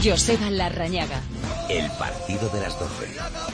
Joseba Larrañaga. El partido de las 12.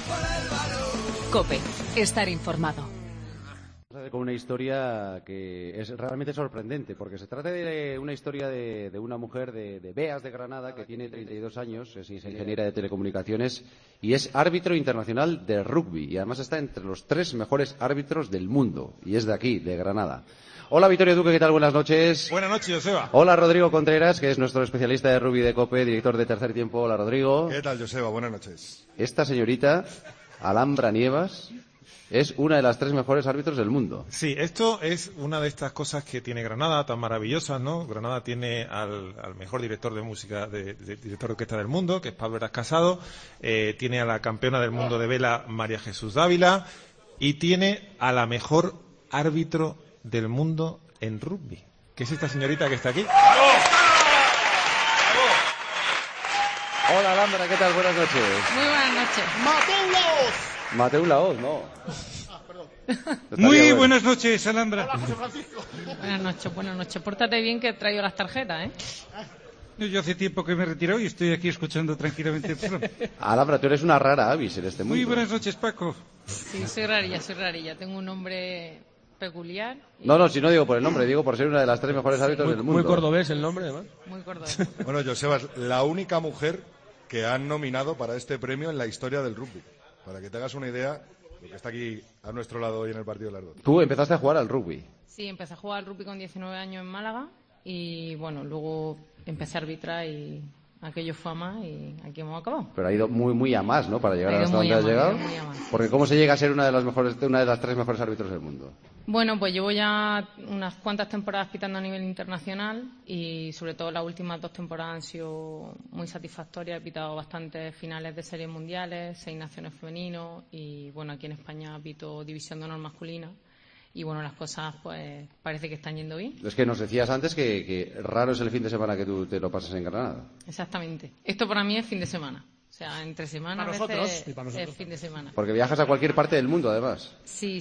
COPE. Estar informado. Con una historia que es realmente sorprendente, porque se trata de una historia de una mujer de Beas de Granada que tiene 32 años, es ingeniera de telecomunicaciones y es árbitro internacional de rugby y además está entre los 3 mejores árbitros del mundo y es de aquí, de Granada. Hola Victoria Duque, ¿qué tal? Buenas noches. Buenas noches, Joseba. Hola Rodrigo Contreras, que es nuestro especialista de rugby de COPE, director de Tercer Tiempo. Hola Rodrigo. ¿Qué tal, Joseba? Buenas noches. Esta señorita, Alhambra Nievas, es una de las 3 mejores árbitros del mundo. Sí, esto es una de estas cosas que tiene Granada, tan maravillosas, ¿no? Granada tiene al mejor director de música, director de orquesta del mundo, que es Pablo Eras Casado, tiene a la campeona del mundo de vela, María Jesús Dávila, y tiene a la mejor árbitro del mundo en rugby, que es esta señorita que está aquí. Hola Alhambra, ¿qué tal? Buenas noches. Muy buenas noches. Mateu Laoz, no. Muy bueno. buenas noches, Alhambra. Hola, José Francisco. Buenas noches. Pórtate bien que he traído las tarjetas, ¿eh? Yo hace tiempo que me he retirado y estoy aquí escuchando tranquilamente el programa. Alhambra, tú eres una rara avis en este mundo. Muy buenas noches, Paco. Sí, soy rarilla. Tengo un nombre peculiar. Y... No, si no digo por el nombre, digo por ser una de las 3 mejores árbitros del mundo. Muy cordobés el nombre, además. Muy cordobés. Bueno, Joseba, es la única mujer que han nominado para este premio en la historia del rugby. Para que te hagas una idea, lo que está aquí a nuestro lado hoy en el partido de las 12. Tú empezaste a jugar al rugby. Sí, empecé a jugar al rugby con 19 años en Málaga y, bueno, luego empecé a arbitrar y aquello fue a más y aquí hemos acabado. Pero ha ido muy a más, ¿no? Para llegar hasta donde has llegado. Muy a más. Porque ¿cómo se llega a ser una de las 3 mejores árbitros del mundo? Bueno, pues llevo ya unas cuantas temporadas pitando a nivel internacional y sobre todo las últimas 2 temporadas han sido muy satisfactorias. He pitado bastantes finales de series mundiales, 6 naciones femeninos y bueno, aquí en España pito División de Honor masculina y bueno, las cosas pues parece que están yendo bien. Es que nos decías antes que raro es el fin de semana que tú te lo pasas en Granada. Exactamente. Esto para mí es fin de semana. O sea, entre semana a veces es fin de semana. Porque viajas a cualquier parte del mundo, además. Sí,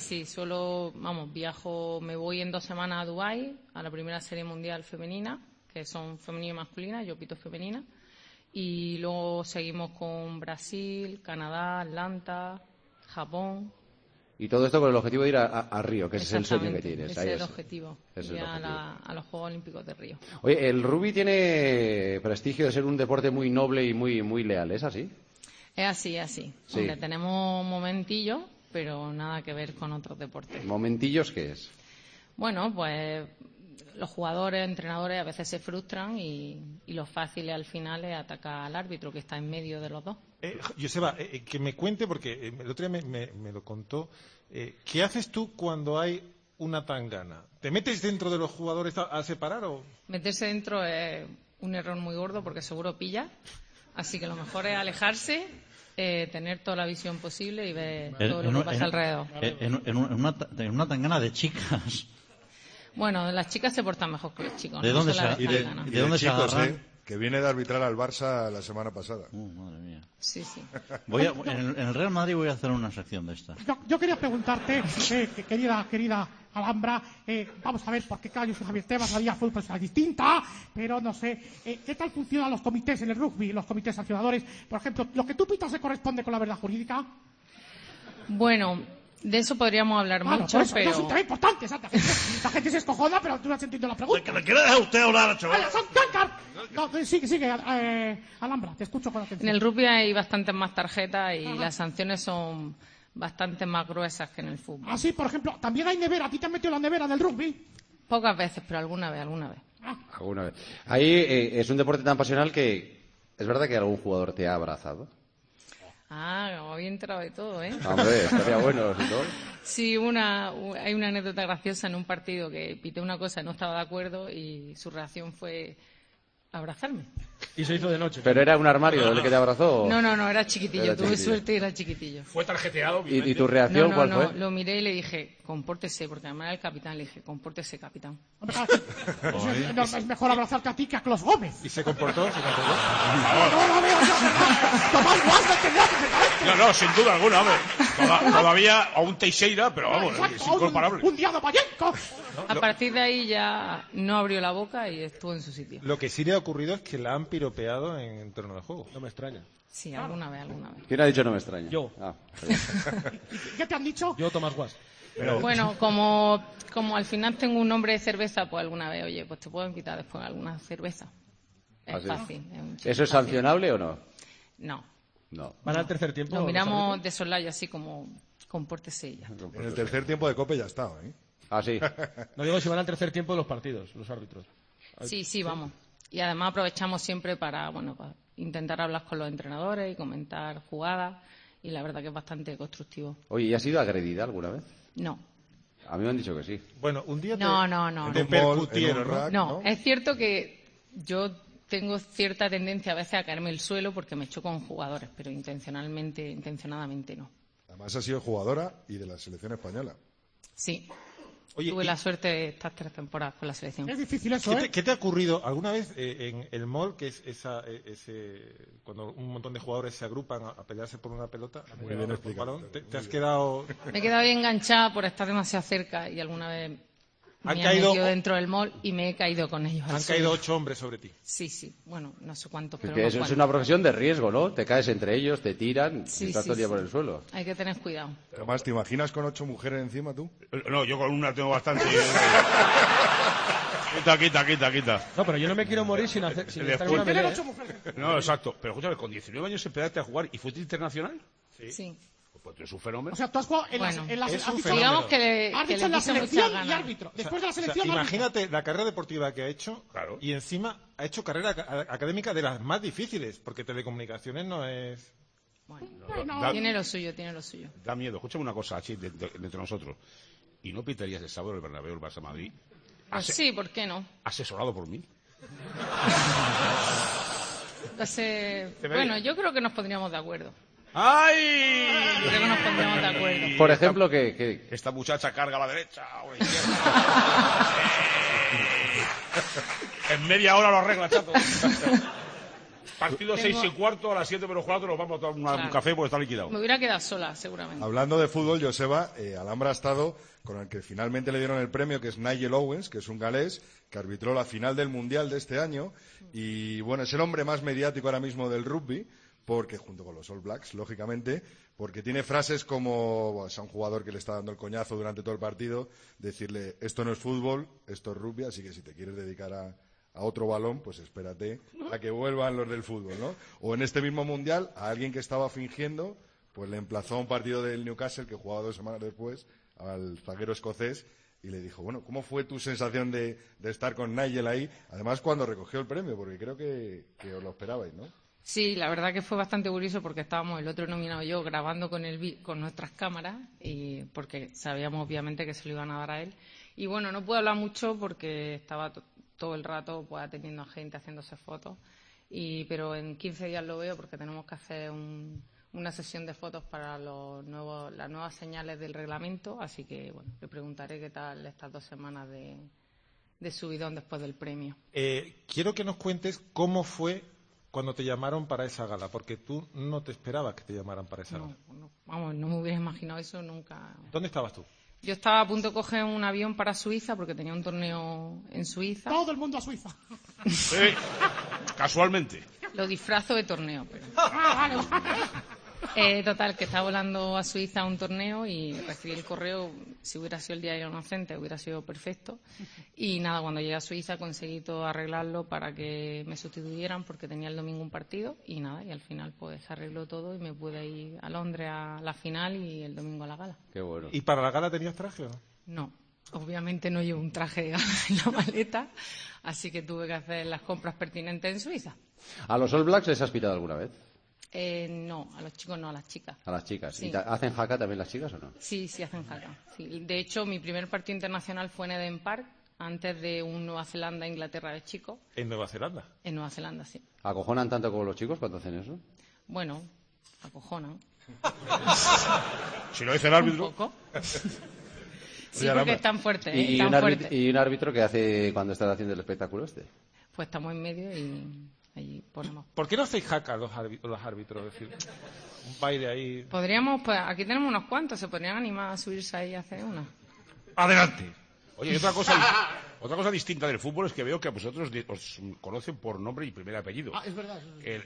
viajo, me voy en 2 semanas a Dubái, a la primera serie mundial femenina, que son femenina y masculina, yo pito femenina, y luego seguimos con Brasil, Canadá, Atlanta, Japón. Y todo esto con el objetivo de ir a Río, que ese es el sueño que tienes. Ese es el objetivo, ir a los Juegos Olímpicos de Río. Oye, el rugby tiene prestigio de ser un deporte muy noble y muy leal, ¿es así? Es así. Sí. Hombre, tenemos momentillos, pero nada que ver con otros deportes. ¿Momentillos qué es? Bueno, pues los jugadores, entrenadores a veces se frustran y lo fácil al final es atacar al árbitro que está en medio de los dos. Joseba, que me cuente, porque el otro día me lo contó, ¿qué haces tú cuando hay una tangana? ¿Te metes dentro de los jugadores a separar o...? Meterse dentro es un error muy gordo porque seguro pilla, así que lo mejor es alejarse, tener toda la visión posible y ver todo lo que pasa alrededor. En una tangana de chicas. Bueno, las chicas se portan mejor que los chicos. ¿De dónde se agarran? Que viene de arbitrar al Barça la semana pasada. Madre mía. Sí. En el Real Madrid voy a hacer una sección de esta. Yo quería preguntarte, querida Alhambra, vamos a ver, porque claro, yo soy Javier Tebas, la Liga de Fútbol es distinta, pero no sé, ¿qué tal funcionan los comités en el rugby, los comités sancionadores? Por ejemplo, ¿lo que tú pitas se corresponde con la verdad jurídica? Bueno, de eso podríamos hablar mucho, eso, pero... Es un tema importante, ¿sabes? La gente se escojona, pero tú no has entendido la pregunta. ¿Que le quiere dejar usted hablar, chaval? No, sigue, Alhambra, te escucho con atención. En el rugby hay bastantes más tarjetas y las sanciones son bastante más gruesas que en el fútbol. Ah, sí, por ejemplo, también hay nevera. ¿A ti te han metido la nevera del rugby? Pocas veces, pero alguna vez. Alguna vez. Ahí es un deporte tan pasional que es verdad que algún jugador te ha abrazado. Ah, como había entrado de todo, ¿eh? Hombre, estaría bueno, ¿no? Sí, hay una anécdota graciosa en un partido que pité una cosa, no estaba de acuerdo y su reacción fue abrazarme. Y se hizo de noche. ¿Pero era un armario el que te abrazó? No, era chiquitillo. Tuve suerte y era chiquitillo. ¿Fue tarjeteado? ¿Y tu reacción cuál fue? No, lo miré y le dije, compórtese, porque además era el capitán. Le dije, compórtese, capitán. Es mejor abrazarte a ti que a Clos Gómez. ¿Y se comportó? No lo veo yo, Tomás Guarda tendrá que ser. No, sin duda alguna, hombre. Todavía a un Teixeira, pero vamos, Exacto, es incomparable. un día de Payenco. A partir de ahí ya no abrió la boca y estuvo en su sitio. Lo que sí le ha ocurrido es que la han piropeado en torno al juego. No me extraña. Sí, alguna vez. ¿Quién ha dicho no me extraña? Yo. ¿Qué te han dicho? Yo, Tomás Guas. Bueno, como al final tengo un nombre de cerveza, pues alguna vez, oye, pues te puedo invitar después a alguna cerveza. Es ¿Ah, sí? fácil. ¿Eso es sancionable o no? No. No. ¿Van al tercer tiempo? Lo los miramos árbitros? de soslayo así como compórtese ella. En el tercer tiempo de Cope ya estaba, ¿eh? Ah, sí. No digo si van al tercer tiempo de los partidos, los árbitros. Sí, vamos. Y además aprovechamos siempre para intentar hablar con los entrenadores y comentar jugadas. Y la verdad que es bastante constructivo. Oye, ¿y has sido agredida alguna vez? No. A mí me han dicho que sí. Bueno, un día No. te percutieron, ¿no? No, es cierto que yo tengo cierta tendencia a veces a caerme el suelo porque me choco con jugadores, pero intencionadamente no. Además ha sido jugadora y de la selección española. Sí. Oye, Tuve la suerte de estas 3 temporadas con la selección. Es difícil eso, ¿eh? ¿Qué te ha ocurrido alguna vez en el mall, que es cuando un montón de jugadores se agrupan a pelearse por una pelota? Muy bien explicado. ¿Te has quedado...? Me he quedado ahí enganchada por estar demasiado cerca y alguna vez me han caído- metido dentro del mall y me he caído con ellos. al Han suelo. caído 8 hombres sobre ti. Sí. Bueno, no sé cuántos, Es pero que unos eso es cuantos. una profesión de riesgo, ¿no? Te caes entre ellos, te tiran y estás todo el día por el suelo. Hay que tener cuidado. Tomás, ¿te imaginas con 8 mujeres encima tú? No, yo con una tengo bastante. Quita. No, pero yo no me quiero morir sin estar en una Tener pelea. No, exacto. Pero escúchame, con 19 años empezaste a jugar y fuiste internacional. Sí. Pues es un fenómeno. O sea, tú has jugado en Bueno, las es un has dicho- fenómeno. Digamos que le has que dicho le en la quise muchas selección y ganas. árbitro. Después de la O sea, selección, árbitro. imagínate la carrera deportiva que ha hecho Claro. y encima ha hecho carrera académica de las más difíciles, porque telecomunicaciones no es... Bueno, Da- tiene lo suyo. Da miedo. Escúchame una cosa, así, entre nosotros. ¿Y no pitarías el sábado el Bernabéu, el Barça Madrid? Pues sí, ¿por qué no? Asesorado por mí. Bueno, yo creo que nos pondríamos de acuerdo. ¡Ay! Creo que nos pondríamos de acuerdo. Por ejemplo, que Esta muchacha carga a la derecha o a la izquierda. En media hora lo arregla, chato. Partido Tengo- 6:15, a las 7:04 nos vamos a tomar un Claro. café porque está liquidado. Me hubiera quedado sola, seguramente. Hablando de fútbol, Joseba, Alhambra ha estado con el que finalmente le dieron el premio, que es Nigel Owens, que es un galés, que arbitró la final del Mundial de este año. Y bueno, es el hombre más mediático ahora mismo del rugby, porque junto con los All Blacks, lógicamente, porque tiene frases como, bueno, es a un jugador que le está dando el coñazo durante todo el partido, decirle, esto no es fútbol, esto es rugby, así que si te quieres dedicar a otro balón, pues espérate a que vuelvan los del fútbol, ¿no? O en este mismo Mundial, a alguien que estaba fingiendo, pues le emplazó a un partido del Newcastle que jugaba 2 semanas después al zaguero escocés y le dijo, bueno, ¿cómo fue tu sensación de estar con Nigel ahí? Además, cuando recogió el premio, porque creo que os lo esperabais, ¿no? Sí, la verdad que fue bastante curioso porque estábamos el otro nominado y yo grabando con nuestras cámaras y porque sabíamos obviamente que se lo iban a dar a él. Y bueno, no pude hablar mucho porque estaba todo el rato pues atendiendo a gente, haciéndose fotos. Pero en 15 días lo veo porque tenemos que hacer una sesión de fotos para las nuevas señales del reglamento. Así que bueno, le preguntaré qué tal estas 2 semanas de subidón después del premio. Quiero que nos cuentes cómo fue cuando te llamaron para esa gala, porque tú no te esperabas que te llamaran para esa gala. Vamos, no me hubiera imaginado eso nunca. ¿Dónde estabas tú? Yo estaba a punto de coger un avión para Suiza porque tenía un torneo en Suiza. Todo el mundo a Suiza. Sí, casualmente. Lo disfrazo de torneo. Pero... Vale. Total, que estaba volando a Suiza a un torneo y recibí el correo. Si hubiera sido el Día Inocente hubiera sido perfecto. Y nada, cuando llegué a Suiza conseguí todo arreglarlo para que me sustituyeran porque tenía el domingo un partido. Y nada, y al final pues se arregló todo y me pude ir a Londres a la final y el domingo a la gala. Qué bueno. ¿Y para la gala tenías traje o no? No, obviamente no llevo un traje de gala en la maleta, así que tuve que hacer las compras pertinentes en Suiza. ¿A los All Blacks les has pitado alguna vez? No, a los chicos no, a las chicas. A las chicas. Sí. ¿Y hacen jaca también las chicas o no? Sí, hacen jaca. Sí. De hecho, mi primer partido internacional fue en Eden Park, antes de un Nueva Zelanda-Inglaterra de chicos. ¿En Nueva Zelanda? En Nueva Zelanda, sí. ¿Acojonan tanto como los chicos cuando hacen eso? Bueno, acojonan. Si lo dice el árbitro. Un poco. Sí, Oye, porque es tan fuerte, ¿Y, tan fuerte. ¿Y un árbitro que hace cuando estás haciendo el espectáculo este? Pues estamos en medio y allí ponemos. ¿Por qué no hacéis jaca los árbitros? Es decir, un baile ahí. Podríamos, pues aquí tenemos unos cuantos, se podrían animar a subirse ahí a hacer una. Adelante. Oye, y otra cosa distinta del fútbol es que veo que a vosotros os conocen por nombre y primer apellido. Es verdad.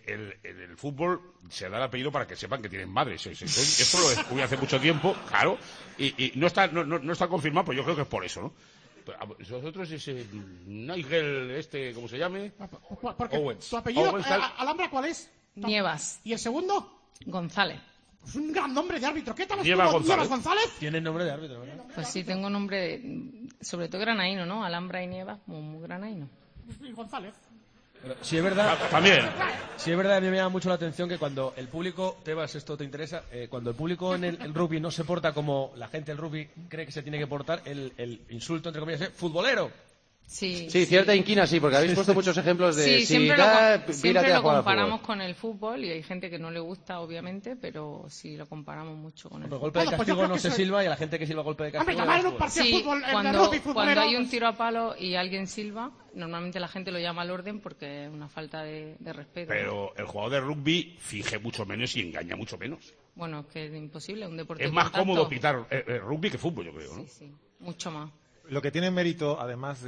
El fútbol se da el apellido para que sepan que tienen madre. Esto lo descubrí hace mucho tiempo, claro, y no está confirmado, pero yo creo que es por eso, ¿no? Vosotros ese Nigel, ¿cómo se llame? Porque Owens. ¿Tu apellido, Owens, Alhambra, cuál es? Nievas. ¿Y el segundo? González. Es un gran nombre de árbitro. ¿Qué tal es Nievas González. González? Tiene nombre de árbitro, ¿verdad? Pues sí, tengo nombre, sobre todo granaíno, ¿no? Alhambra y Nievas, muy granaíno. Y González. Pero, si es verdad, también. Si es verdad, a mí me llama mucho la atención que cuando el público, Tebas, esto te interesa, cuando el público en el rugby no se porta como la gente del rugby cree que se tiene que portar, el insulto, entre comillas, es futbolero. Sí, cierta inquina, sí, porque habéis puesto muchos ejemplos de... Sí, siempre lo comparamos comparamos con el fútbol y hay gente que no le gusta, obviamente, pero sí lo comparamos mucho con el Pero fútbol. golpe de castigo no se silba y a la gente que silba golpe de castigo... Sí, cuando hay un tiro a palo y alguien silba, normalmente la gente lo llama al orden porque es una falta de respeto. Pero el jugador de rugby finge mucho menos y engaña mucho menos. Bueno, es que es imposible, un deporte Es de más contacto. cómodo pitar rugby que fútbol, yo creo, ¿no? Sí, mucho más. Lo que tiene mérito, además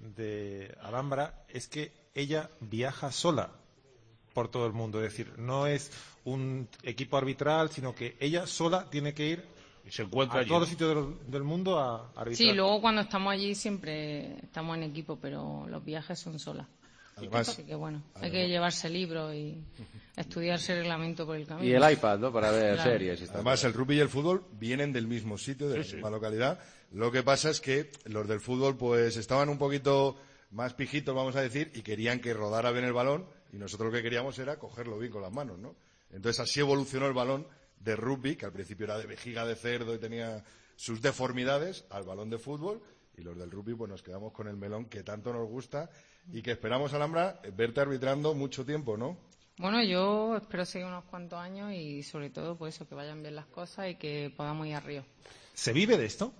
de Alhambra, es que ella viaja sola por todo el mundo. Es decir, no es un equipo arbitral, sino que ella sola tiene que ir y se encuentra a todos los sitios del mundo a arbitrar. Sí, luego cuando estamos allí siempre estamos en equipo, pero los viajes son solas. Además, así que bueno, hay que llevarse libros y estudiarse el reglamento por el camino. Y el iPad, ¿no? Para ver Claro. series. Además, el rugby y el fútbol vienen del mismo sitio, de la misma localidad. Lo que pasa es que los del fútbol pues estaban un poquito más pijitos, vamos a decir, y querían que rodara bien el balón, y nosotros lo que queríamos era cogerlo bien con las manos, ¿no? Entonces así evolucionó el balón de rugby, que al principio era de vejiga de cerdo y tenía sus deformidades, al balón de fútbol, y los del rugby pues nos quedamos con el melón que tanto nos gusta y que esperamos, Alhambra, verte arbitrando mucho tiempo, ¿no? Bueno, yo espero seguir unos cuantos años y sobre todo pues eso, que vayan bien las cosas y que podamos ir a Río. ¿Se vive de esto?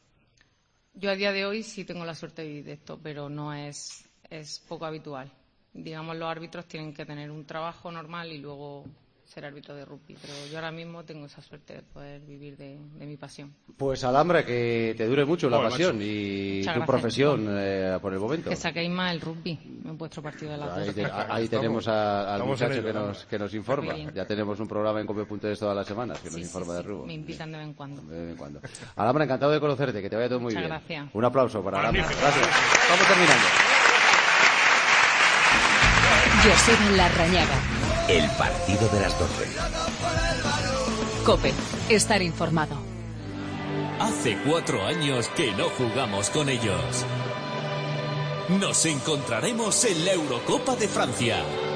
Yo a día de hoy sí tengo la suerte de vivir de esto, pero no es poco habitual. Digamos, los árbitros tienen que tener un trabajo normal y luego ser árbitro de rugby, pero yo ahora mismo tengo esa suerte de poder vivir de mi pasión. Pues Alhambra, que te dure mucho la Bueno, pasión macho. y Muchas tu gracias. profesión por el momento. Que saquéis más el rugby en vuestro partido de las dos. Ahí tenemos al estamos en muchacho ello, que nos informa. Muy bien. Ya tenemos un programa en Cope.es todas las semanas que nos Sí, informa sí, de sí. rugby. Me invitan de vez en cuando. De vez en cuando. Alhambra, encantado de conocerte, que te vaya todo muy Muchas bien. gracias. Un aplauso para Alhambra. Magnífico. Gracias. Estamos terminando. Joseba Larrañaga. El partido de las 12. COPE. Estar informado. Hace 4 años que no jugamos con ellos. Nos encontraremos en la Eurocopa de Francia.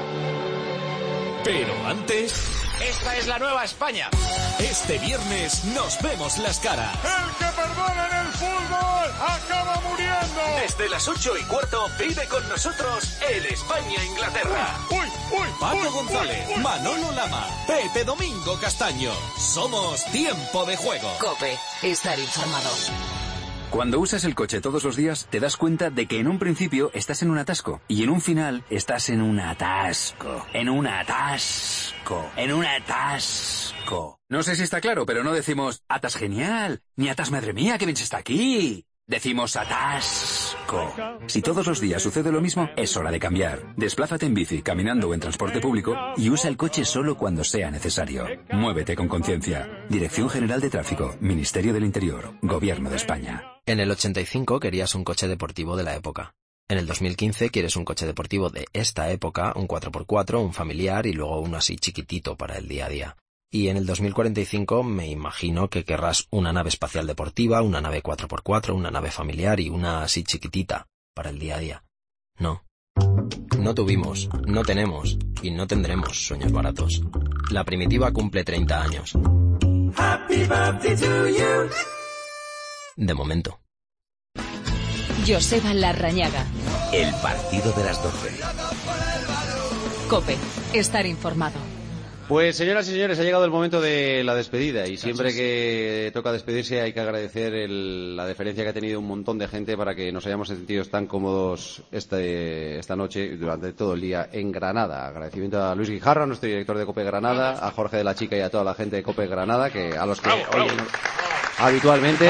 Pero antes... Esta es la nueva España. Este viernes nos vemos las caras. El que perdona en el fútbol acaba muriendo. Desde las 8:15 vive con nosotros el España-Inglaterra. Paco González, Manolo Lama, Pepe Domingo Castaño. Somos Tiempo de Juego. COPE. Estar informado. Cuando usas el coche todos los días, te das cuenta de que en un principio estás en un atasco y en un final estás en un atasco. En un atasco. En un atasco. No sé si está claro, pero no decimos atas genial, ni atas madre mía, que bien se está aquí. Decimos atasco. Si todos los días sucede lo mismo, es hora de cambiar. Desplázate en bici, caminando o en transporte público y usa el coche solo cuando sea necesario. Muévete con conciencia. Dirección General de Tráfico, Ministerio del Interior, Gobierno de España. En el 85 querías un coche deportivo de la época. En el 2015 quieres un coche deportivo de esta época, un 4x4, un familiar y luego uno así chiquitito para el día a día. Y en el 2045 me imagino que querrás una nave espacial deportiva, una nave 4x4, una nave familiar y una así chiquitita para el día a día. No. No tuvimos, no tenemos y no tendremos sueños baratos. La Primitiva cumple 30 años. Happy birthday to you. De momento. Joseba Larrañaga. El partido de las 12. COPE. Estar informado. Pues señoras y señores, ha llegado el momento de la despedida y siempre que toca despedirse hay que agradecer la deferencia que ha tenido un montón de gente para que nos hayamos sentido tan cómodos esta noche y durante todo el día en Granada. Agradecimiento a Luis Guijarro, nuestro director de COPE Granada, a Jorge de la Chica y a toda la gente de COPE Granada, a los que oyen habitualmente.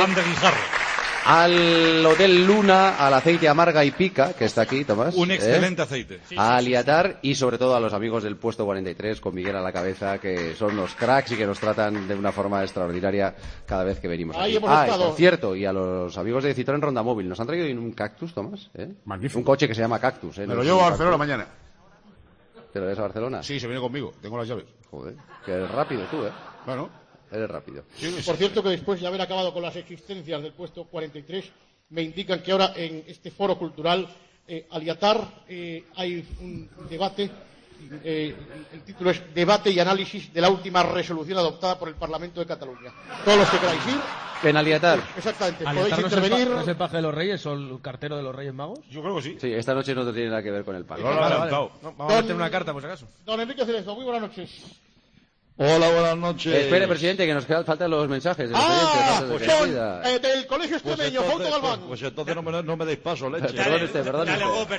Al Hotel Luna, al Aceite Amarga y Pica, que está aquí, Tomás. Un excelente aceite. A Aliatar y sobre todo a los amigos del puesto 43, con Miguel a la cabeza, que son los cracks y que nos tratan de una forma extraordinaria cada vez que venimos aquí. Ahí hemos estado. Y por cierto, y a los amigos de Citroën Ronda Móvil, nos han traído un Cactus, Tomás. Magnífico. Un coche que se llama Cactus. Me lo llevo a Barcelona mañana. ¿Te lo llevas a Barcelona? Sí, se viene conmigo, tengo las llaves. Joder, que eres rápido tú, Bueno. Eres rápido. Por cierto, que después de haber acabado con las existencias del puesto 43, me indican que ahora en este foro cultural Aliatar hay un debate. El título es Debate y análisis de la última resolución adoptada por el Parlamento de Cataluña. Todos los que queráis ir. En Aliatar. Exactamente. ¿Aliatar podéis intervenir. ¿No es el paje de los Reyes o el cartero de los Reyes Magos? Yo creo que sí. Sí, esta noche no tiene nada que ver con el paje. Vale. Vamos a meter una carta, por si acaso. Don Enrique Cerezo, muy buenas noches. Hola, buenas noches. Espere, presidente, que nos faltan los mensajes de los oyentes. Son del Colegio Extremeño, Fausto Galván. Pues entonces no me deis paso, leche. Perdón. Dale, Goper.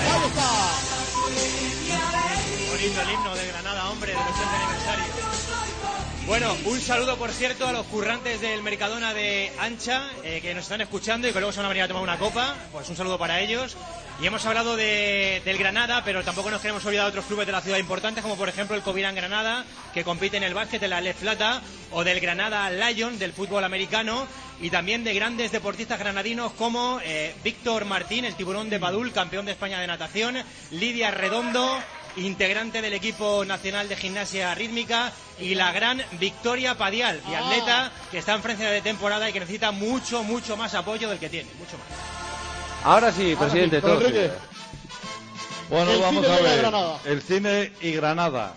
Bonito el himno de Granada, hombre, del 80 aniversario. Bueno, un saludo, por cierto, a los currantes del Mercadona de Ancha, que nos están escuchando y que luego se van a venir a tomar una copa. Pues un saludo para ellos. Y hemos hablado del Granada, pero tampoco nos queremos olvidar de otros clubes de la ciudad importantes, como por ejemplo el Covirán Granada, que compite en el básquet en la Les Plata, o del Granada Lion, del fútbol americano, y también de grandes deportistas granadinos como Víctor Martín, el tiburón de Padul, campeón de España de natación, Lidia Redondo, integrante del equipo nacional de gimnasia rítmica, y la gran Victoria Padial, biatleta, que está en Francia de temporada y que necesita mucho más apoyo del que tiene, mucho más. Ahora sí, presidente, todo. Bueno, vamos a ver. El cine y Granada.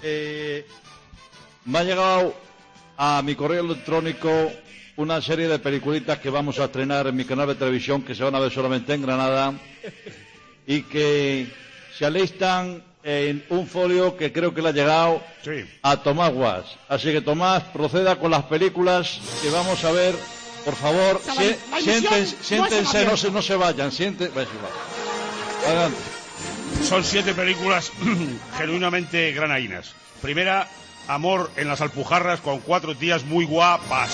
Me ha llegado a mi correo electrónico una serie de peliculitas que vamos a estrenar en mi canal de televisión, que se van a ver solamente en Granada, y que se alistan en un folio que creo que le ha llegado a Tomás Guas. Así que Tomás, proceda con las películas que vamos a ver. Por favor, siéntense, no se vayan, adelante. Son 7 películas genuinamente granadinas. Primera, Amor en las Alpujarras, con 4 tías muy guapas.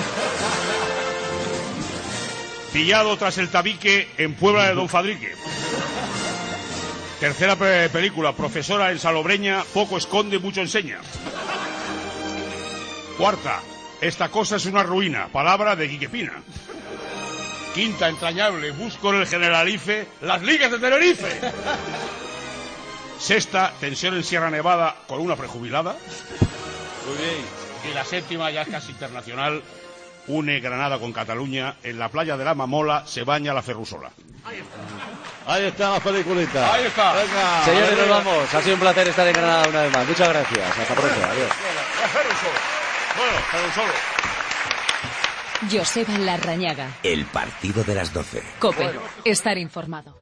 Pillado tras el tabique en Puebla de Don Fadrique. Tercera película, Profesora en Salobreña, poco esconde, mucho enseña. Cuarta, Esta cosa es una ruina, palabra de Quique Pina. Quinta, entrañable, busco en el Generalife las ligas de Tenerife. Sexta, tensión en Sierra Nevada con una prejubilada. Muy bien. Y la séptima, ya casi internacional, une Granada con Cataluña. En la playa de la Mamola se baña la Ferrusola. Ahí está la peliculita. Ahí está. Venga, señores, nos vamos. Ha sido un placer estar en Granada una vez más. Muchas gracias. Hasta pronto. Adiós. La Ferrusola. Bueno, Ferrusola. Joseba Larrañaga. El partido de las 12. COPE. Estar informado.